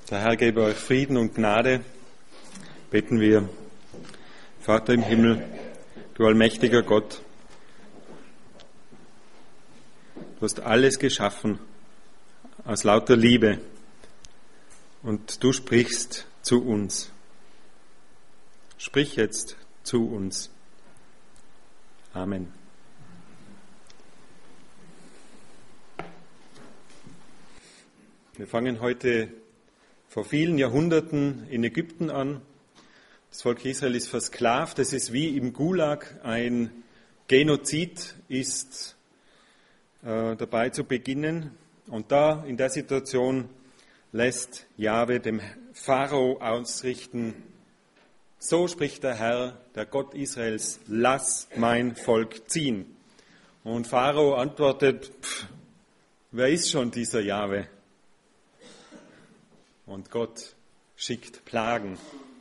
Der Herr gebe euch Frieden und Gnade, beten wir. Vater im Himmel, du allmächtiger Gott, du hast alles geschaffen aus lauter Liebe und du sprichst zu uns. Sprich jetzt zu uns. Amen. Wir fangen heute vor vielen Jahrhunderten in Ägypten an. Das Volk Israel ist versklavt. Es ist wie im Gulag. Ein Genozid ist dabei zu beginnen. Und da in der Situation lässt Jahwe dem Pharao ausrichten: So spricht der Herr, der Gott Israels, lass mein Volk ziehen. Und Pharao antwortet: Wer ist schon dieser Jahwe? Und Gott schickt Plagen.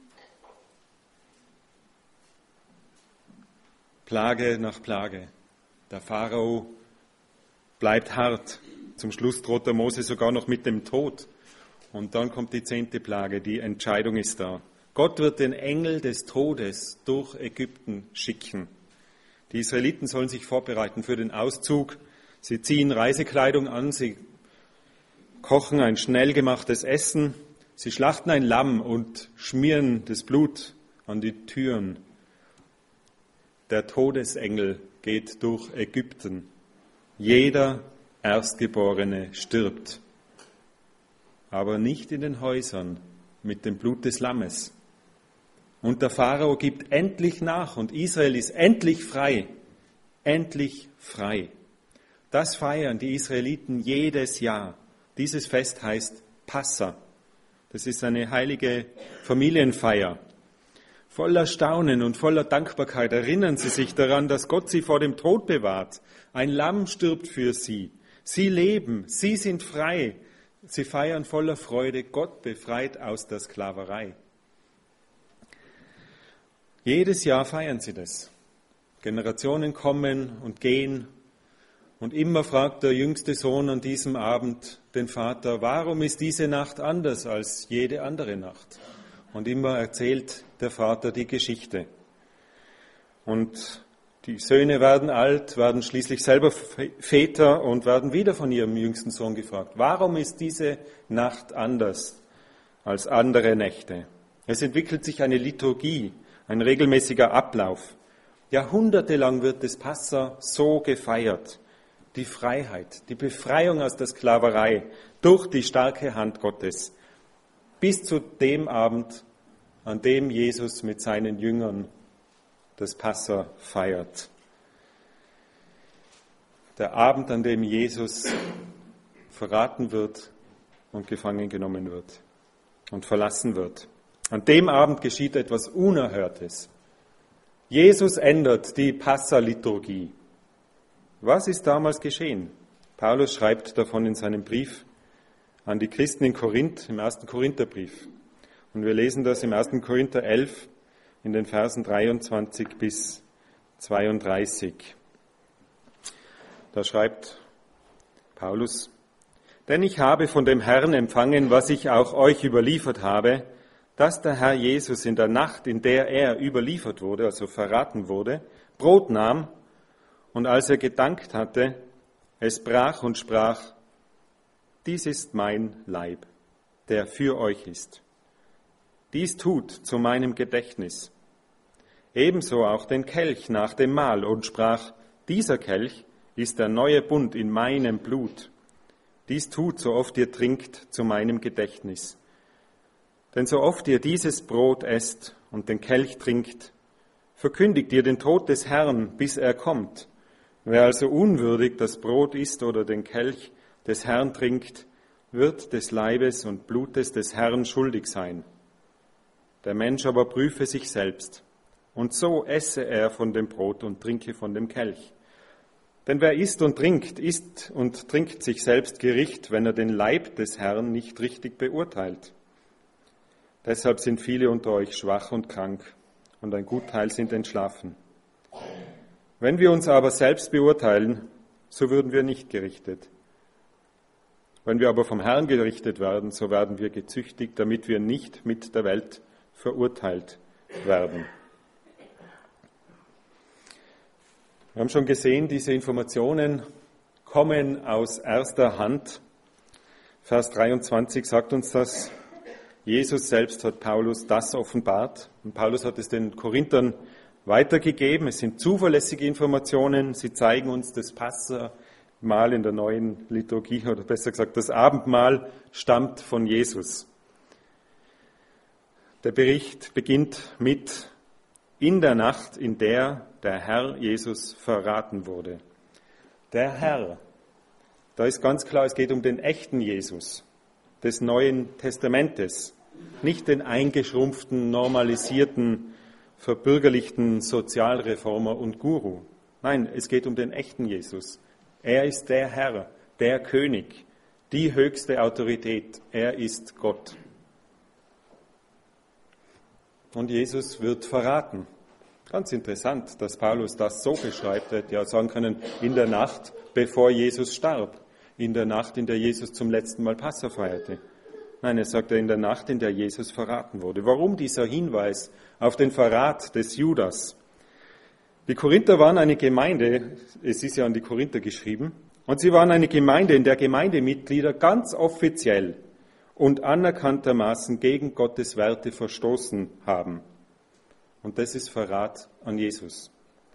Plage nach Plage. Der Pharao bleibt hart. Zum Schluss droht der Mose sogar noch mit dem Tod. Und dann kommt die 10. Plage. Die Entscheidung ist da. Gott wird den Engel des Todes durch Ägypten schicken. Die Israeliten sollen sich vorbereiten für den Auszug. Sie ziehen Reisekleidung an, sie kochen ein schnell gemachtes Essen, sie schlachten ein Lamm und schmieren das Blut an die Türen. Der Todesengel geht durch Ägypten. Jeder Erstgeborene stirbt, aber nicht in den Häusern mit dem Blut des Lammes. Und der Pharao gibt endlich nach und Israel ist endlich frei. Endlich frei. Das feiern die Israeliten jedes Jahr. Dieses Fest heißt Passa. Das ist eine heilige Familienfeier. Voller Staunen und voller Dankbarkeit erinnern sie sich daran, dass Gott sie vor dem Tod bewahrt. Ein Lamm stirbt für sie. Sie leben, sie sind frei. Sie feiern voller Freude, Gott befreit aus der Sklaverei. Jedes Jahr feiern sie das. Generationen kommen und gehen. Und immer fragt der jüngste Sohn an diesem Abend den Vater: Warum ist diese Nacht anders als jede andere Nacht? Und immer erzählt der Vater die Geschichte. Und die Söhne werden alt, werden schließlich selber Väter und werden wieder von ihrem jüngsten Sohn gefragt: Warum ist diese Nacht anders als andere Nächte? Es entwickelt sich eine Liturgie, ein regelmäßiger Ablauf. Jahrhundertelang wird das Passa so gefeiert. Die Freiheit, die Befreiung aus der Sklaverei durch die starke Hand Gottes. Bis zu dem Abend, an dem Jesus mit seinen Jüngern das Passa feiert. Der Abend, an dem Jesus verraten wird und gefangen genommen wird und verlassen wird. An dem Abend geschieht etwas Unerhörtes. Jesus ändert die Passa-Liturgie. Was ist damals geschehen? Paulus schreibt davon in seinem Brief an die Christen in Korinth, im 1. Korintherbrief. Und wir lesen das im 1. Korinther 11 in den Versen 23 bis 32. Da schreibt Paulus: Denn ich habe von dem Herrn empfangen, was ich auch euch überliefert habe, dass der Herr Jesus in der Nacht, in der er überliefert wurde, also verraten wurde, Brot nahm, und als er gedankt hatte, es brach und sprach: Dies ist mein Leib, der für euch ist. Dies tut zu meinem Gedächtnis. Ebenso auch den Kelch nach dem Mahl und sprach: Dieser Kelch ist der neue Bund in meinem Blut. Dies tut, so oft ihr trinkt, zu meinem Gedächtnis. Denn so oft ihr dieses Brot esst und den Kelch trinkt, verkündigt ihr den Tod des Herrn, bis er kommt. Wer also unwürdig das Brot isst oder den Kelch des Herrn trinkt, wird des Leibes und Blutes des Herrn schuldig sein. Der Mensch aber prüfe sich selbst, und so esse er von dem Brot und trinke von dem Kelch. Denn wer isst und trinkt sich selbst Gericht, wenn er den Leib des Herrn nicht richtig beurteilt. Deshalb sind viele unter euch schwach und krank, und ein Gutteil sind entschlafen. Wenn wir uns aber selbst beurteilen, so würden wir nicht gerichtet. Wenn wir aber vom Herrn gerichtet werden, so werden wir gezüchtigt, damit wir nicht mit der Welt verurteilt werden. Wir haben schon gesehen, diese Informationen kommen aus erster Hand. Vers 23 sagt uns das. Jesus selbst hat Paulus das offenbart. Und Paulus hat es den Korinthern weitergegeben. Es sind zuverlässige Informationen. Sie zeigen uns das Passamal in der neuen Liturgie, oder besser gesagt, das Abendmahl stammt von Jesus. Der Bericht beginnt mit: In der Nacht, in der der Herr Jesus verraten wurde. Der Herr, da ist ganz klar, es geht um den echten Jesus des Neuen Testamentes, nicht den eingeschrumpften, normalisierten, verbürgerlichten Sozialreformer und Guru. Nein, es geht um den echten Jesus. Er ist der Herr, der König, die höchste Autorität. Er ist Gott. Und Jesus wird verraten. Ganz interessant, dass Paulus das so beschreibt. Er hätte ja sagen können, in der Nacht, bevor Jesus starb. In der Nacht, in der Jesus zum letzten Mal Passa feierte. Nein, er sagt in der Nacht, in der Jesus verraten wurde. Warum dieser Hinweis auf den Verrat des Judas? Die Korinther waren eine Gemeinde, es ist ja an die Korinther geschrieben, und sie waren eine Gemeinde, in der Gemeindemitglieder ganz offiziell und anerkanntermaßen gegen Gottes Werte verstoßen haben. Und das ist Verrat an Jesus.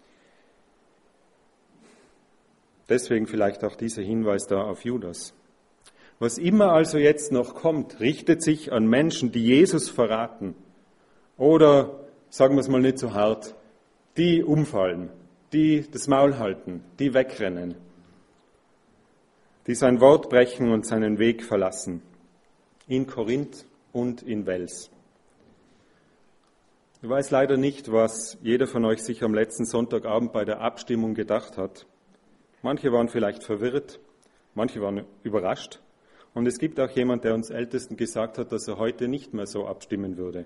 Deswegen vielleicht auch dieser Hinweis da auf Judas. Was immer also jetzt noch kommt, richtet sich an Menschen, die Jesus verraten. Oder, sagen wir es mal nicht so hart, die umfallen, die das Maul halten, die wegrennen, die sein Wort brechen und seinen Weg verlassen. In Korinth und in Wels. Ich weiß leider nicht, was jeder von euch sich am letzten Sonntagabend bei der Abstimmung gedacht hat. Manche waren vielleicht verwirrt, manche waren überrascht. Und es gibt auch jemand, der uns Ältesten gesagt hat, dass er heute nicht mehr so abstimmen würde.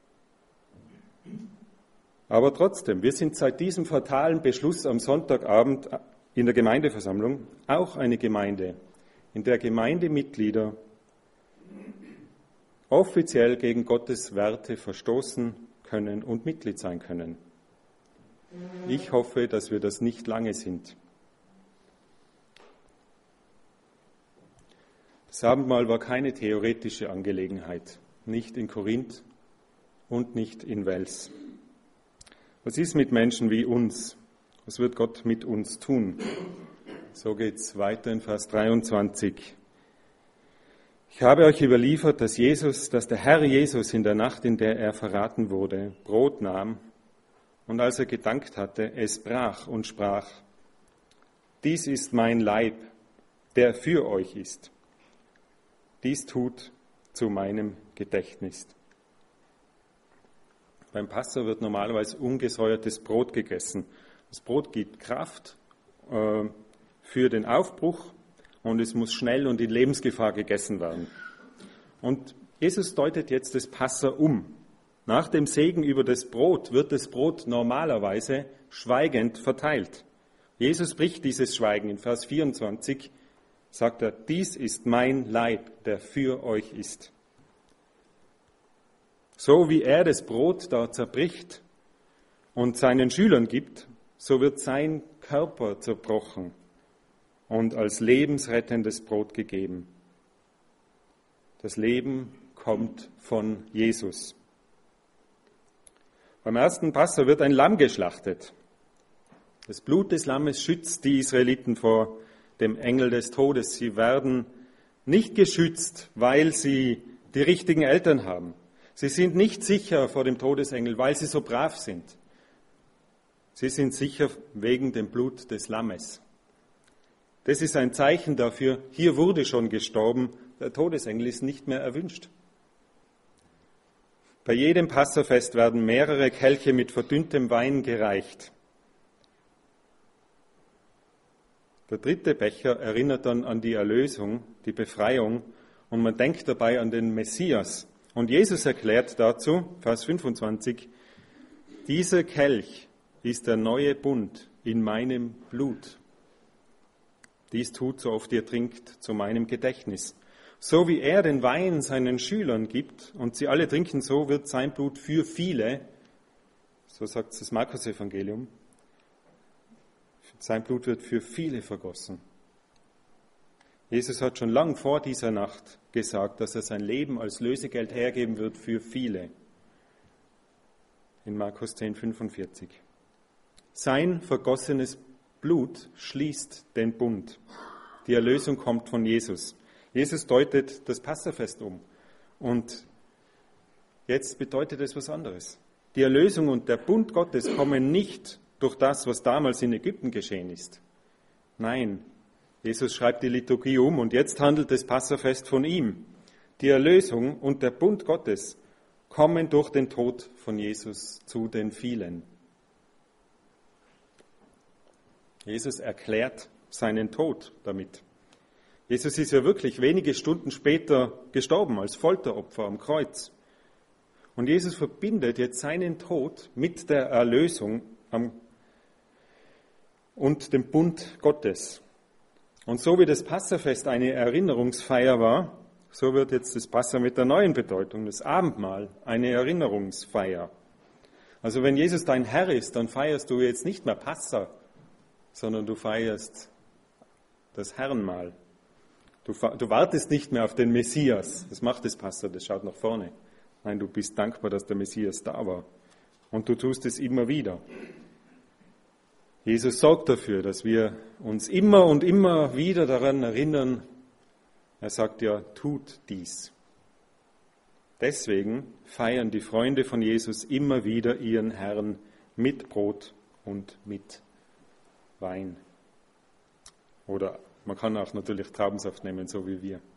Aber trotzdem, wir sind seit diesem fatalen Beschluss am Sonntagabend in der Gemeindeversammlung auch eine Gemeinde, in der Gemeindemitglieder offiziell gegen Gottes Werte verstoßen können und Mitglied sein können. Ich hoffe, dass wir das nicht lange sind. Das Abendmahl war keine theoretische Angelegenheit, nicht in Korinth und nicht in Wels. Was ist mit Menschen wie uns? Was wird Gott mit uns tun? So geht es weiter in Vers 23. Ich habe euch überliefert, dass der Herr Jesus in der Nacht, in der er verraten wurde, Brot nahm und als er gedankt hatte, es brach und sprach: Dies ist mein Leib, der für euch ist. Dies tut zu meinem Gedächtnis. Beim Passa wird normalerweise ungesäuertes Brot gegessen. Das Brot gibt Kraft für den Aufbruch und es muss schnell und in Lebensgefahr gegessen werden. Und Jesus deutet jetzt das Passa um. Nach dem Segen über das Brot wird das Brot normalerweise schweigend verteilt. Jesus bricht dieses Schweigen. In Vers 24 sagt er: Dies ist mein Leib, der für euch ist. So wie er das Brot da zerbricht und seinen Schülern gibt, so wird sein Körper zerbrochen und als lebensrettendes Brot gegeben. Das Leben kommt von Jesus. Beim ersten Passa wird ein Lamm geschlachtet. Das Blut des Lammes schützt die Israeliten vor dem Engel des Todes. Sie werden nicht geschützt, weil sie die richtigen Eltern haben. Sie sind nicht sicher vor dem Todesengel, weil sie so brav sind. Sie sind sicher wegen dem Blut des Lammes. Das ist ein Zeichen dafür, hier wurde schon gestorben, der Todesengel ist nicht mehr erwünscht. Bei jedem Passafest werden mehrere Kelche mit verdünntem Wein gereicht. Der dritte Becher erinnert dann an die Erlösung, die Befreiung, und man denkt dabei an den Messias. Und Jesus erklärt dazu, Vers 25, dieser Kelch ist der neue Bund in meinem Blut. Dies tut, so oft ihr trinkt, zu meinem Gedächtnis. So wie er den Wein seinen Schülern gibt und sie alle trinken, so wird sein Blut für viele, so sagt das Markus-Evangelium, sein Blut wird für viele vergossen. Jesus hat schon lang vor dieser Nacht gesagt, dass er sein Leben als Lösegeld hergeben wird für viele. In Markus 10,45. Sein vergossenes Blut schließt den Bund. Die Erlösung kommt von Jesus. Jesus deutet das Passafest um. Und jetzt bedeutet es was anderes. Die Erlösung und der Bund Gottes kommen nicht durch das, was damals in Ägypten geschehen ist. Nein, Jesus schreibt die Liturgie um und jetzt handelt das Passafest von ihm. Die Erlösung und der Bund Gottes kommen durch den Tod von Jesus zu den vielen. Jesus erklärt seinen Tod damit. Jesus ist ja wirklich wenige Stunden später gestorben als Folteropfer am Kreuz. Und Jesus verbindet jetzt seinen Tod mit der Erlösung und dem Bund Gottes. Und so wie das Passafest eine Erinnerungsfeier war, so wird jetzt das Passa mit der neuen Bedeutung, das Abendmahl, eine Erinnerungsfeier. Also wenn Jesus dein Herr ist, dann feierst du jetzt nicht mehr Passa, sondern du feierst das Herrenmahl. Du wartest nicht mehr auf den Messias. Das macht das Passa, das schaut nach vorne. Nein, du bist dankbar, dass der Messias da war. Und du tust es immer wieder. Jesus sorgt dafür, dass wir uns immer und immer wieder daran erinnern. Er sagt ja, tut dies. Deswegen feiern die Freunde von Jesus immer wieder ihren Herrn mit Brot und mit Wein. Oder man kann auch natürlich Traubensaft nehmen, so wie wir.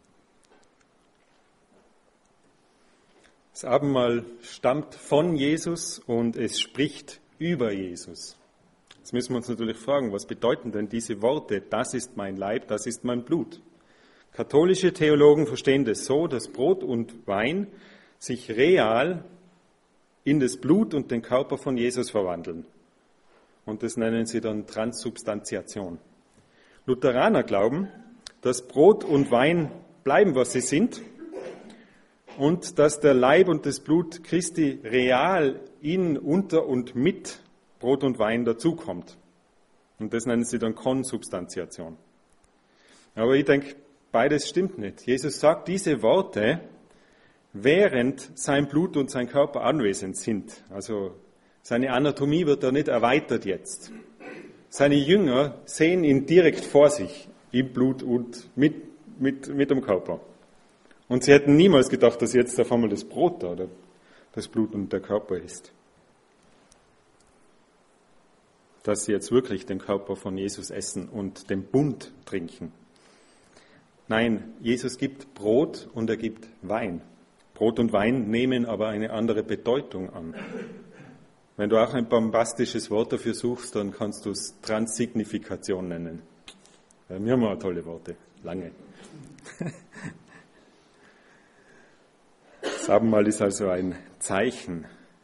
Das Abendmahl stammt von Jesus und es spricht über Jesus. Jetzt müssen wir uns natürlich fragen, was bedeuten denn diese Worte? Das ist mein Leib, das ist mein Blut. Katholische Theologen verstehen das so, dass Brot und Wein sich real in das Blut und den Körper von Jesus verwandeln. Und das nennen sie dann Transsubstantiation. Lutheraner glauben, dass Brot und Wein bleiben, was sie sind, und dass der Leib und das Blut Christi real in, unter und mit Brot und Wein dazukommt. Und das nennen sie dann Konsubstantiation. Aber ich denke, beides stimmt nicht. Jesus sagt diese Worte, während sein Blut und sein Körper anwesend sind. Also seine Anatomie wird da nicht erweitert jetzt. Seine Jünger sehen ihn direkt vor sich, im Blut und mit dem Körper. Und sie hätten niemals gedacht, dass jetzt auf einmal das Brot da oder das Blut und der Körper ist. Dass sie jetzt wirklich den Körper von Jesus essen und den Bund trinken. Nein, Jesus gibt Brot und er gibt Wein. Brot und Wein nehmen aber eine andere Bedeutung an. Wenn du auch ein bombastisches Wort dafür suchst, dann kannst du es Transsignifikation nennen. Wir haben auch tolle Worte, lange. Das Abendmahl ist also ein Zeichen.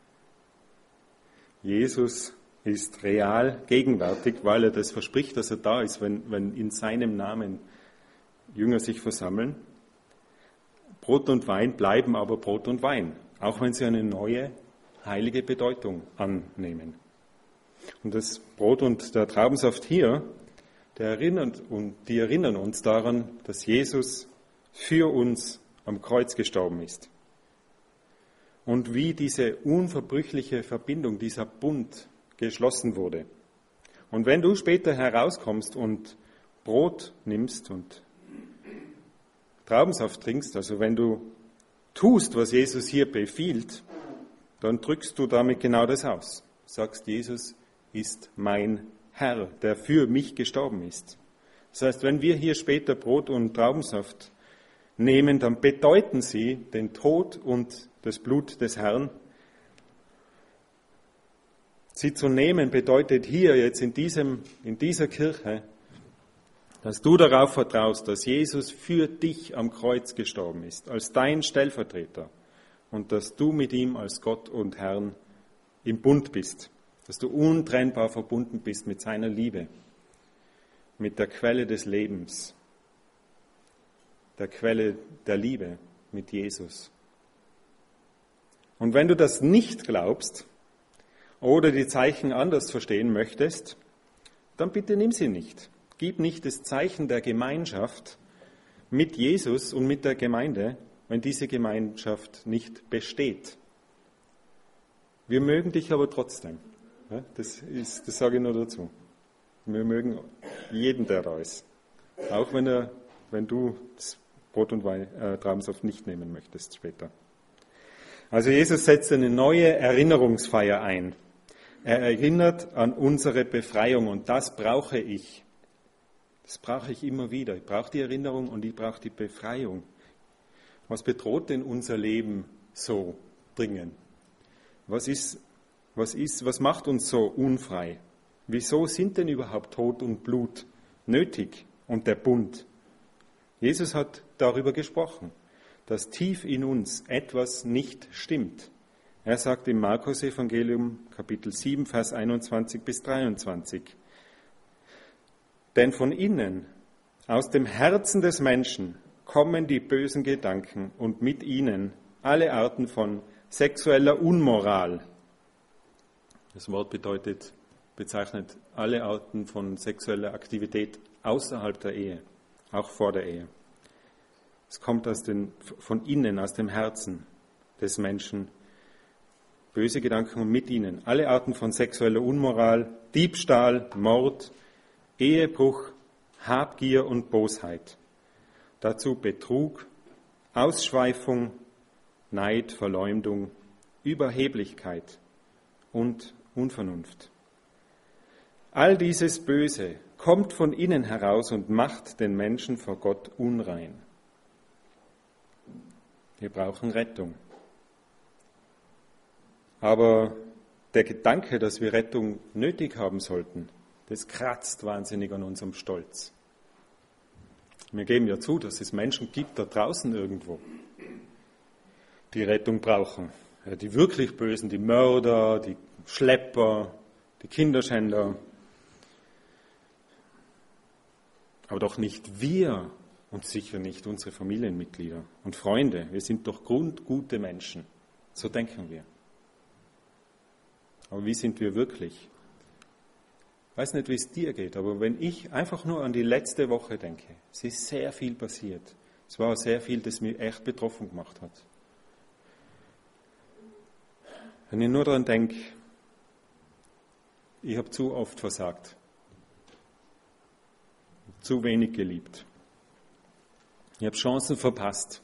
Jesus ist real gegenwärtig, weil er das verspricht, dass er da ist, wenn in seinem Namen Jünger sich versammeln. Brot und Wein bleiben aber Brot und Wein, auch wenn sie eine neue, heilige Bedeutung annehmen. Und das Brot und der Traubensaft hier, die erinnern uns daran, dass Jesus für uns am Kreuz gestorben ist. Und wie diese unverbrüchliche Verbindung, dieser Bund geschlossen wurde. Und wenn du später herauskommst und Brot nimmst und Traubensaft trinkst, also wenn du tust, was Jesus hier befiehlt, dann drückst du damit genau das aus. Du sagst, Jesus ist mein Herr, der für mich gestorben ist. Das heißt, wenn wir hier später Brot und Traubensaft nehmen, dann bedeuten sie den Tod und das Blut des Herrn. Sie zu nehmen bedeutet hier jetzt in dieser Kirche, dass du darauf vertraust, dass Jesus für dich am Kreuz gestorben ist, als dein Stellvertreter und dass du mit ihm als Gott und Herrn im Bund bist, dass du untrennbar verbunden bist mit seiner Liebe. mit der Quelle des Lebens, der Quelle der Liebe, mit Jesus. Und wenn du das nicht glaubst oder die Zeichen anders verstehen möchtest, dann bitte nimm sie nicht. Gib nicht das Zeichen der Gemeinschaft mit Jesus und mit der Gemeinde, wenn diese Gemeinschaft nicht besteht. Wir mögen dich aber trotzdem. Das sage ich nur dazu. Wir mögen jeden, der da ist. Auch wenn du das Brot und Traubensaft nicht nehmen möchtest später. Also Jesus setzt eine neue Erinnerungsfeier ein. Er erinnert an unsere Befreiung und das brauche ich. Das brauche ich immer wieder. Ich brauche die Erinnerung und ich brauche die Befreiung. Was bedroht denn unser Leben so dringend? Was macht uns so unfrei? Wieso sind denn überhaupt Tod und Blut nötig und der Bund? Jesus hat darüber gesprochen, dass tief in uns etwas nicht stimmt. Er sagt im Markus-Evangelium, Kapitel 7, Vers 21 bis 23, denn von innen, aus dem Herzen des Menschen, kommen die bösen Gedanken und mit ihnen alle Arten von sexueller Unmoral. Das Wort bezeichnet alle Arten von sexueller Aktivität außerhalb der Ehe, auch vor der Ehe. Es kommt von innen, aus dem Herzen des Menschen, böse Gedanken und mit ihnen alle Arten von sexueller Unmoral, Diebstahl, Mord, Ehebruch, Habgier und Bosheit. Dazu Betrug, Ausschweifung, Neid, Verleumdung, Überheblichkeit und Unvernunft. All dieses Böse kommt von innen heraus und macht den Menschen vor Gott unrein. Wir brauchen Rettung. Aber der Gedanke, dass wir Rettung nötig haben sollten, das kratzt wahnsinnig an unserem Stolz. Wir geben ja zu, dass es Menschen gibt da draußen irgendwo, die Rettung brauchen. Ja, die wirklich Bösen, die Mörder, die Schlepper, die Kinderschänder. Aber doch nicht wir und sicher nicht unsere Familienmitglieder und Freunde. Wir sind doch grundgute Menschen. So denken wir. Aber wie sind wir wirklich? Ich weiß nicht, wie es dir geht, aber wenn ich einfach nur an die letzte Woche denke, es ist sehr viel passiert. Es war sehr viel, das mich echt betroffen gemacht hat. Wenn ich nur daran denke, ich habe zu oft versagt, zu wenig geliebt. Ich habe Chancen verpasst.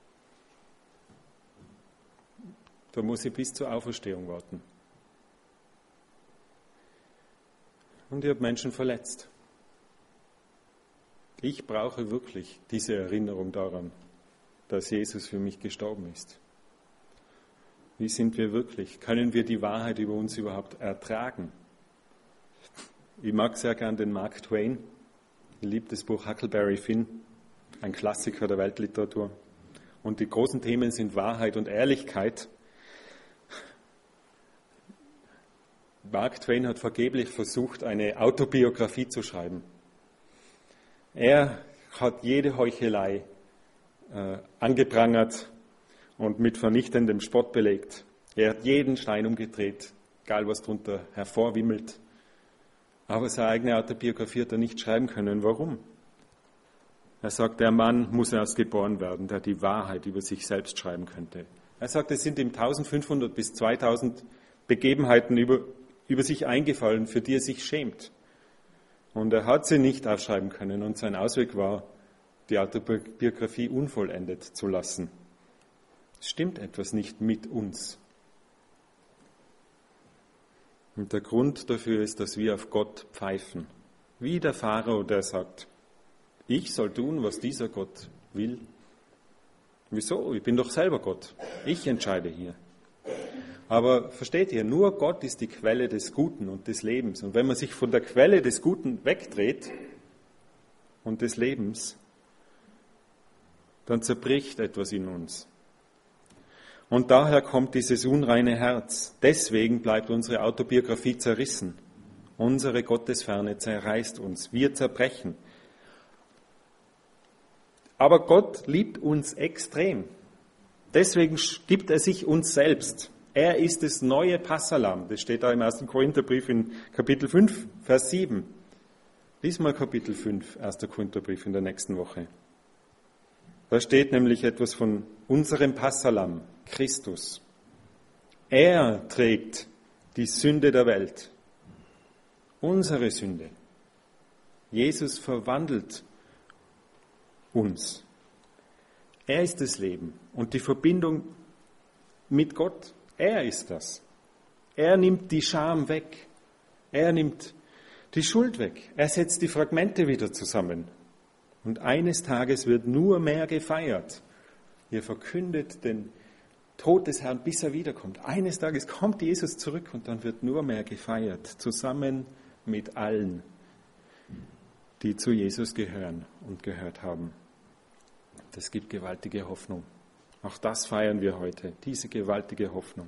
Da muss ich bis zur Auferstehung warten. Und ich habe Menschen verletzt. Ich brauche wirklich diese Erinnerung daran, dass Jesus für mich gestorben ist. Wie sind wir wirklich? Können wir die Wahrheit über uns überhaupt ertragen? Ich mag sehr gern den Mark Twain. Ich liebe das Buch Huckleberry Finn, ein Klassiker der Weltliteratur. Und die großen Themen sind Wahrheit und Ehrlichkeit. Mark Twain hat vergeblich versucht, eine Autobiografie zu schreiben. Er hat jede Heuchelei angeprangert und mit vernichtendem Spott belegt. Er hat jeden Stein umgedreht, egal was drunter hervorwimmelt. Aber seine eigene Autobiografie hat er nicht schreiben können. Warum? Er sagt, der Mann muss erst geboren werden, der die Wahrheit über sich selbst schreiben könnte. Er sagt, es sind ihm 1500 bis 2000 Begebenheiten über sich eingefallen, für die er sich schämt. Und er hat sie nicht aufschreiben können und sein Ausweg war, die Autobiografie unvollendet zu lassen. Es stimmt etwas nicht mit uns. Und der Grund dafür ist, dass wir auf Gott pfeifen. Wie der Pharao, der sagt, ich soll tun, was dieser Gott will. Wieso? Ich bin doch selber Gott. Ich entscheide hier. Aber versteht ihr, nur Gott ist die Quelle des Guten und des Lebens. Und wenn man sich von der Quelle des Guten wegdreht und des Lebens, dann zerbricht etwas in uns. Und daher kommt dieses unreine Herz. Deswegen bleibt unsere Autobiografie zerrissen Unsere Gottesferne zerreißt uns. Wir zerbrechen. Aber Gott liebt uns extrem. Deswegen gibt er sich uns selbst. Er ist das neue Passahlamm. Das steht da im 1. Korintherbrief in Kapitel 5, Vers 7. Lies mal Kapitel 5, 1. Korintherbrief in der nächsten Woche. Da steht nämlich etwas von unserem Passahlamm, Christus. Er trägt die Sünde der Welt. Unsere Sünde. Jesus verwandelt uns. Er ist das Leben und die Verbindung mit Gott. Er ist das. Er nimmt die Scham weg. Er nimmt die Schuld weg. Er setzt die Fragmente wieder zusammen. Und eines Tages wird nur mehr gefeiert. Ihr verkündet den Tod des Herrn, bis er wiederkommt. Eines Tages kommt Jesus zurück und dann wird nur mehr gefeiert, zusammen mit allen, die zu Jesus gehören und gehört haben. Das gibt gewaltige Hoffnung. Auch das feiern wir heute, diese gewaltige Hoffnung.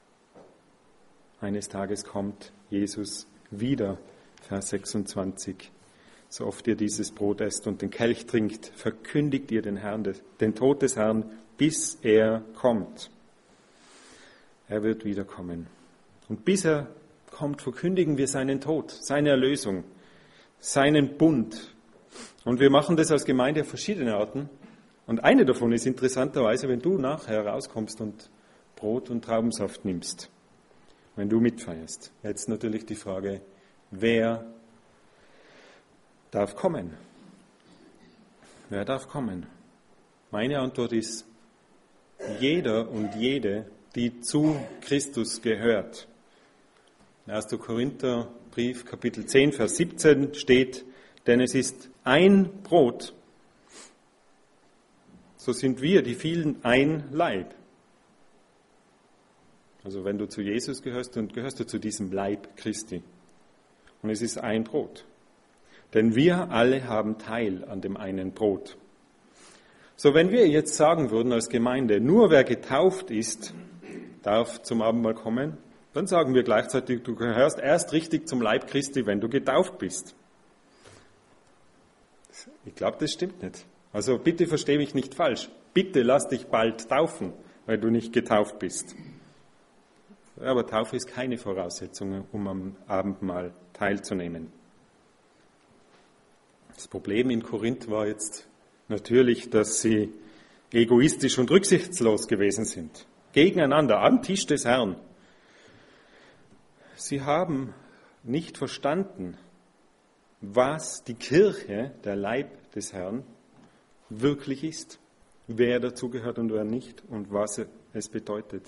Eines Tages kommt Jesus wieder, Vers 26. So oft ihr dieses Brot esst und den Kelch trinkt, verkündigt ihr den Tod des Herrn, bis er kommt. Er wird wiederkommen. Und bis er kommt, verkündigen wir seinen Tod, seine Erlösung, seinen Bund. Und wir machen das als Gemeinde auf verschiedene Arten. Und eine davon ist interessanterweise, wenn du nachher rauskommst und Brot und Traubensaft nimmst, wenn du mitfeierst. Jetzt natürlich die Frage, wer darf kommen? Wer darf kommen? Meine Antwort ist, jeder und jede, die zu Christus gehört. In 1. Korintherbrief, Kapitel 10, Vers 17 steht, denn es ist ein Brot, so sind wir, die vielen, ein Leib. Also wenn du zu Jesus gehörst, dann gehörst du zu diesem Leib Christi. Und es ist ein Brot. Denn wir alle haben Teil an dem einen Brot. So, wenn wir jetzt sagen würden als Gemeinde, nur wer getauft ist, darf zum Abendmahl kommen, dann sagen wir gleichzeitig, du gehörst erst richtig zum Leib Christi, wenn du getauft bist. Ich glaube, das stimmt nicht. Also bitte verstehe mich nicht falsch. Bitte lass dich bald taufen, weil du nicht getauft bist. Aber Taufe ist keine Voraussetzung, um am Abendmahl teilzunehmen. Das Problem in Korinth war jetzt natürlich, dass sie egoistisch und rücksichtslos gewesen sind. Gegeneinander, am Tisch des Herrn. Sie haben nicht verstanden, was die Kirche, der Leib des Herrn, wirklich ist. Wer dazugehört und wer nicht und was es bedeutet,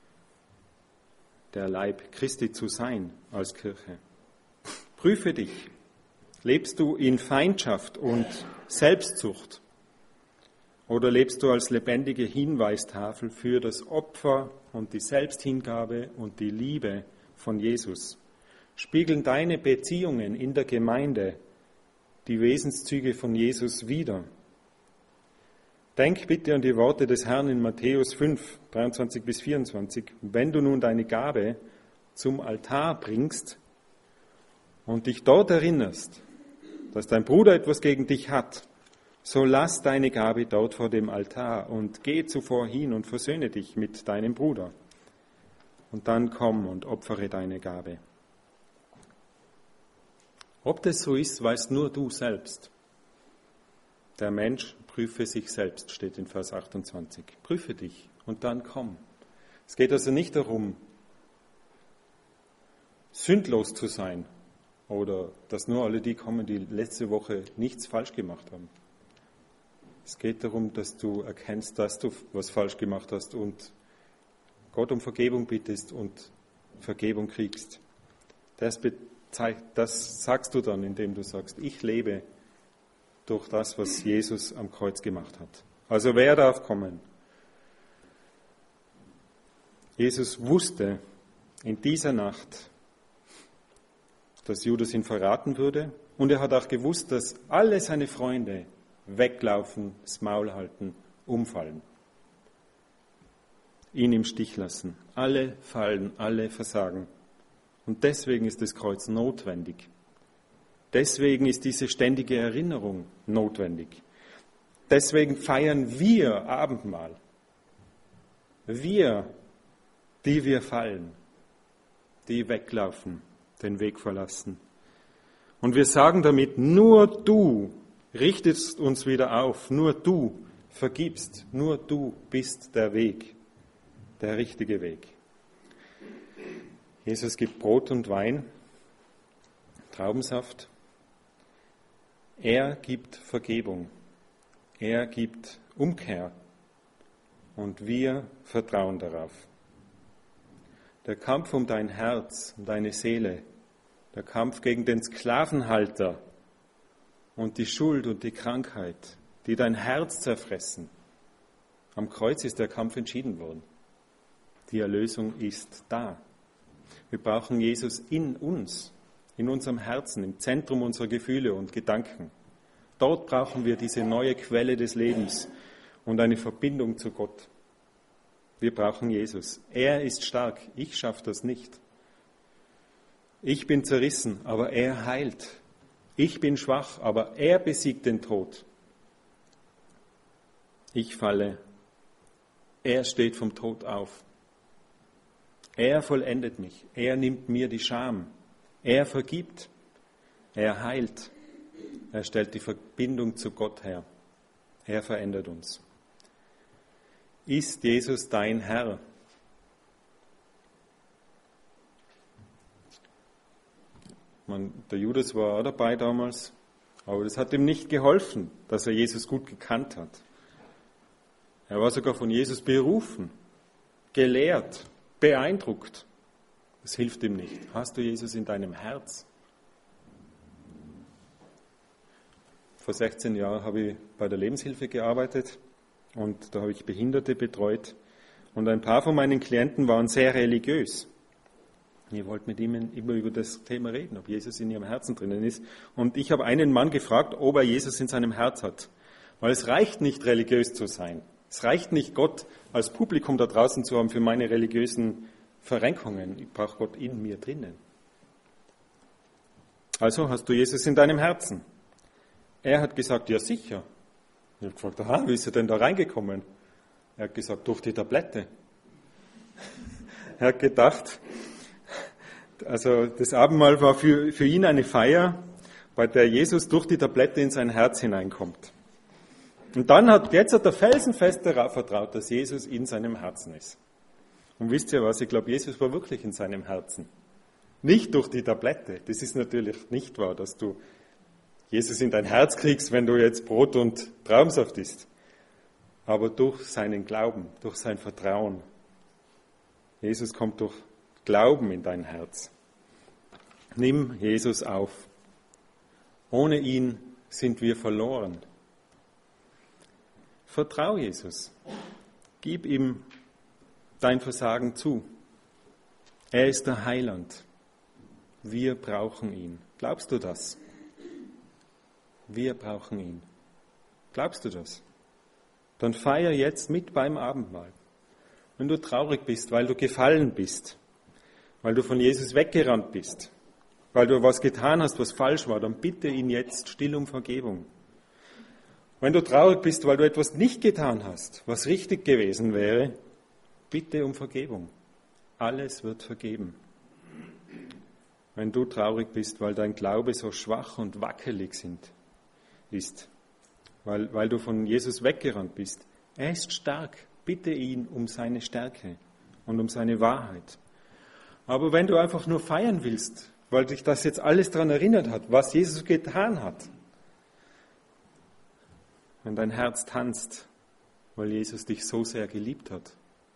der Leib Christi zu sein als Kirche. Prüfe dich. Lebst du in Feindschaft und Selbstsucht? Oder lebst du als lebendige Hinweistafel für das Opfer und die Selbsthingabe und die Liebe von Jesus? Spiegeln deine Beziehungen in der Gemeinde die Wesenszüge von Jesus wider? Denk bitte an die Worte des Herrn in Matthäus 5, 23 bis 24. Wenn du nun deine Gabe zum Altar bringst und dich dort erinnerst, dass dein Bruder etwas gegen dich hat, so lass deine Gabe dort vor dem Altar und geh zuvor hin und versöhne dich mit deinem Bruder. Und dann komm und opfere deine Gabe. Ob das so ist, weißt nur du selbst. Der Mensch prüfe sich selbst, steht in Vers 28. Prüfe dich und dann komm. Es geht also nicht darum, sündlos zu sein oder dass nur alle die kommen, die letzte Woche nichts falsch gemacht haben. Es geht darum, dass du erkennst, dass du was falsch gemacht hast und Gott um Vergebung bittest und Vergebung kriegst. Das sagst du dann, indem du sagst, ich lebe durch das, was Jesus am Kreuz gemacht hat. Also wer darf kommen? Jesus wusste in dieser Nacht, dass Judas ihn verraten würde, und er hat auch gewusst, dass alle seine Freunde weglaufen, das Maul halten, umfallen, ihn im Stich lassen. Alle fallen, alle versagen. Und deswegen ist das Kreuz notwendig. Deswegen ist diese ständige Erinnerung notwendig. Deswegen feiern wir Abendmahl. Wir, die wir fallen, die weglaufen, den Weg verlassen. Und wir sagen damit, nur du richtest uns wieder auf, nur du vergibst, nur du bist der Weg, der richtige Weg. Jesus gibt Brot und Wein, Traubensaft. Er gibt Vergebung. Er gibt Umkehr. Und wir vertrauen darauf. Der Kampf um dein Herz, um deine Seele, der Kampf gegen den Sklavenhalter und die Schuld und die Krankheit, die dein Herz zerfressen. Am Kreuz ist der Kampf entschieden worden. Die Erlösung ist da. Wir brauchen Jesus in uns, in unserem Herzen, im Zentrum unserer Gefühle und Gedanken. Dort brauchen wir diese neue Quelle des Lebens und eine Verbindung zu Gott. Wir brauchen Jesus. Er ist stark, ich schaffe das nicht. Ich bin zerrissen, aber er heilt. Ich bin schwach, aber er besiegt den Tod. Ich falle, er steht vom Tod auf. Er vollendet mich, er nimmt mir die Scham, er vergibt, er heilt, er stellt die Verbindung zu Gott her, er verändert uns. Ist Jesus dein Herr? Der Judas war auch dabei damals, aber das hat ihm nicht geholfen, dass er Jesus gut gekannt hat. Er war sogar von Jesus berufen, gelehrt, beeindruckt. Das hilft ihm nicht. Hast du Jesus in deinem Herz? Vor 16 Jahren habe ich bei der Lebenshilfe gearbeitet und da habe ich Behinderte betreut. Und ein paar von meinen Klienten waren sehr religiös. Ich wollte mit ihnen immer über das Thema reden, ob Jesus in ihrem Herzen drinnen ist. Und ich habe einen Mann gefragt, ob er Jesus in seinem Herz hat. Weil es reicht nicht, religiös zu sein. Es reicht nicht, Gott als Publikum da draußen zu haben für meine religiösen Verrenkungen. Ich brauche Gott in mir drinnen. Also hast du Jesus in deinem Herzen. Er hat gesagt, ja sicher. Ich habe gefragt, aha, wie ist er denn da reingekommen? Er hat gesagt, durch die Tablette. Er hat gedacht, also das Abendmahl war für ihn eine Feier, bei der Jesus durch die Tablette in sein Herz hineinkommt. Und jetzt hat er felsenfest darauf vertraut, dass Jesus in seinem Herzen ist. Und wisst ihr was, ich glaube, Jesus war wirklich in seinem Herzen. Nicht durch die Tablette. Das ist natürlich nicht wahr, dass du Jesus in dein Herz kriegst, wenn du jetzt Brot und Traubensaft isst. Aber durch seinen Glauben, durch sein Vertrauen. Jesus kommt durch Glauben in dein Herz. Nimm Jesus auf. Ohne ihn sind wir verloren. Vertrau Jesus. Gib ihm dein Versagen zu. Er ist der Heiland. Wir brauchen ihn. Glaubst du das? Wir brauchen ihn. Glaubst du das? Dann feier jetzt mit beim Abendmahl. Wenn du traurig bist, weil du gefallen bist, weil du von Jesus weggerannt bist, weil du was getan hast, was falsch war, dann bitte ihn jetzt still um Vergebung. Wenn du traurig bist, weil du etwas nicht getan hast, was richtig gewesen wäre, bitte um Vergebung. Alles wird vergeben. Wenn du traurig bist, weil dein Glaube so schwach und wackelig ist, weil du von Jesus weggerannt bist, er ist stark. Bitte ihn um seine Stärke und um seine Wahrheit. Aber wenn du einfach nur feiern willst, weil dich das jetzt alles daran erinnert hat, was Jesus getan hat, wenn dein Herz tanzt, weil Jesus dich so sehr geliebt hat,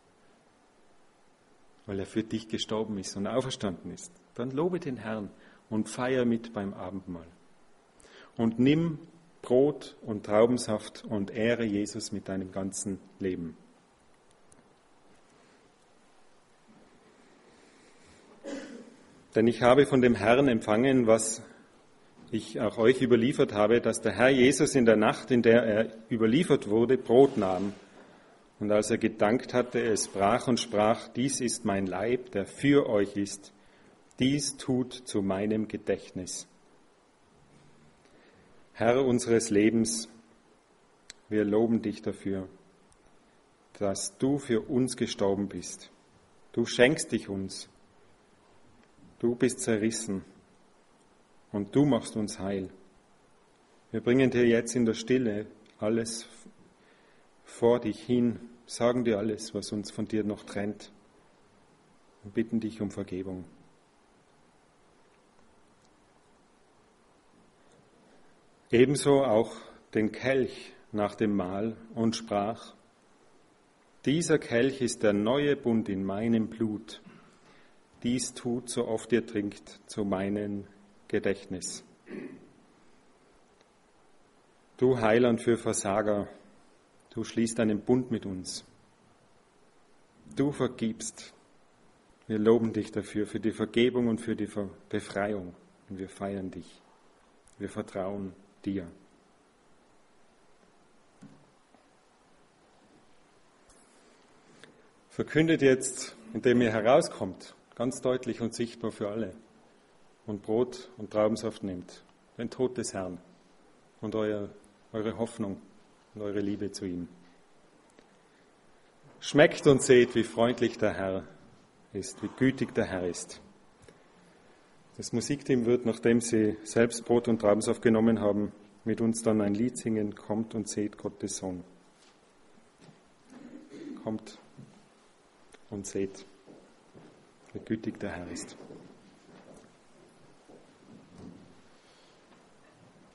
weil er für dich gestorben ist und auferstanden ist, dann lobe den Herrn und feier mit beim Abendmahl. Und nimm Brot und Traubensaft und ehre Jesus mit deinem ganzen Leben. Denn ich habe von dem Herrn empfangen, was ich auch euch überliefert habe, dass der Herr Jesus in der Nacht, in der er überliefert wurde, Brot nahm. Und als er gedankt hatte, es brach und sprach, dies ist mein Leib, der für euch ist. Dies tut zu meinem Gedächtnis. Herr unseres Lebens, wir loben dich dafür, dass du für uns gestorben bist. Du schenkst dich uns. Du bist zerrissen und du machst uns heil. Wir bringen dir jetzt in der Stille alles vor dich hin, sagen dir alles, was uns von dir noch trennt und bitten dich um Vergebung. Ebenso auch den Kelch nach dem Mahl und sprach: Dieser Kelch ist der neue Bund in meinem Blut. Dies tut, so oft ihr trinkt, zu meinem Gedächtnis. Du Heiland für Versager, du schließt einen Bund mit uns. Du vergibst. Wir loben dich dafür, für die Vergebung und für die Befreiung. Und wir feiern dich. Wir vertrauen dir. Verkündet jetzt, indem ihr herauskommt, ganz deutlich und sichtbar für alle, und Brot und Traubensaft nehmt, den Tod des Herrn und eure Hoffnung und eure Liebe zu ihm. Schmeckt und seht, wie freundlich der Herr ist, wie gütig der Herr ist. Das Musikteam wird, nachdem sie selbst Brot und Traubensaft genommen haben, mit uns dann ein Lied singen: Kommt und seht Gottes Sohn. Kommt und seht, wie gütig der Herr ist.